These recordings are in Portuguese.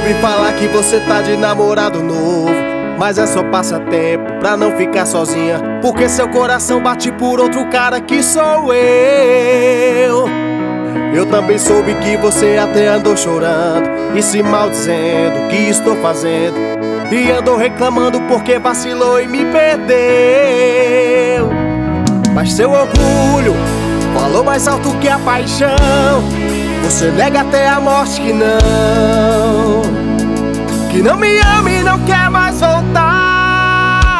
Ouvi falar que você tá de namorado novo, mas é só passatempo pra não ficar sozinha, porque seu coração bate por outro cara que sou eu. Eu também soube que você até andou chorando e se maldizendo o que estou fazendo, e andou reclamando porque vacilou e me perdeu. Mas seu orgulho falou mais alto que a paixão. Você nega até a morte que não me ama e não quer mais voltar.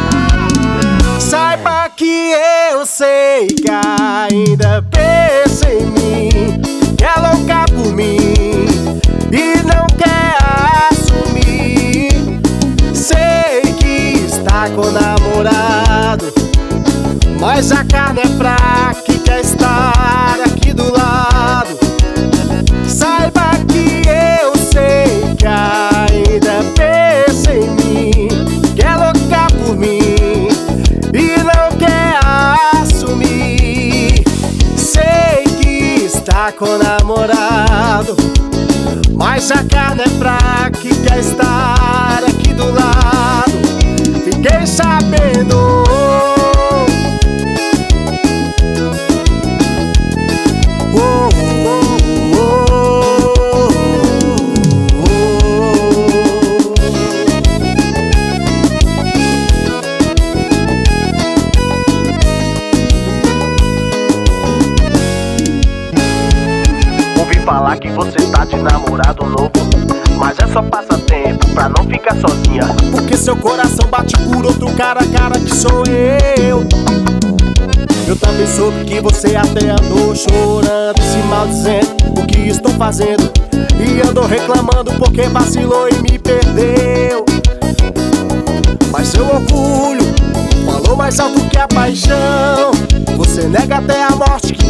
Saiba que eu sei que ainda pensa em mim, que é louca por mim e não quer assumir. Sei que está com namorado, mas a carne é fraca e quer estar aqui do lado. Saiba que eu sei que ainda pensa em mim, que é louca por mim e não quer assumir. Sei que está com namorado, mas a carne é fraca e quer estar aqui do lado. Fiquei sabendo. Falar que você tá de namorado novo, mas é só passatempo pra não ficar sozinha, porque seu coração bate por outro cara que sou eu. Eu também soube que você até andou chorando, se maldizendo o que estou fazendo, e andou reclamando porque vacilou e me perdeu. Mas seu orgulho falou mais alto que a paixão. Você nega até a morte que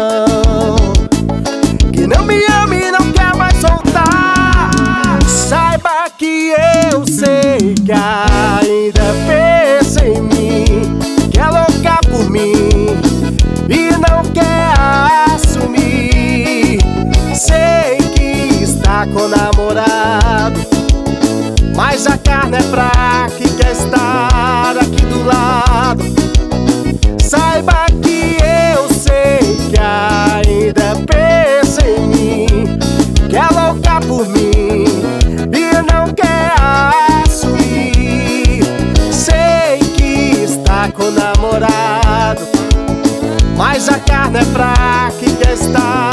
não me ama e não quer mais soltar. Saiba que eu sei que ainda pensa em mim, que é louca por mim e não quer assumir. Sei que está com namorado, mas a carne é fraca e quer estar aqui do lado. Saiba que eu sei que ainda pensa em mim, que é louca por mim e não quer assumir. Sei que está com namorado, mas a carne é fraca e quer estar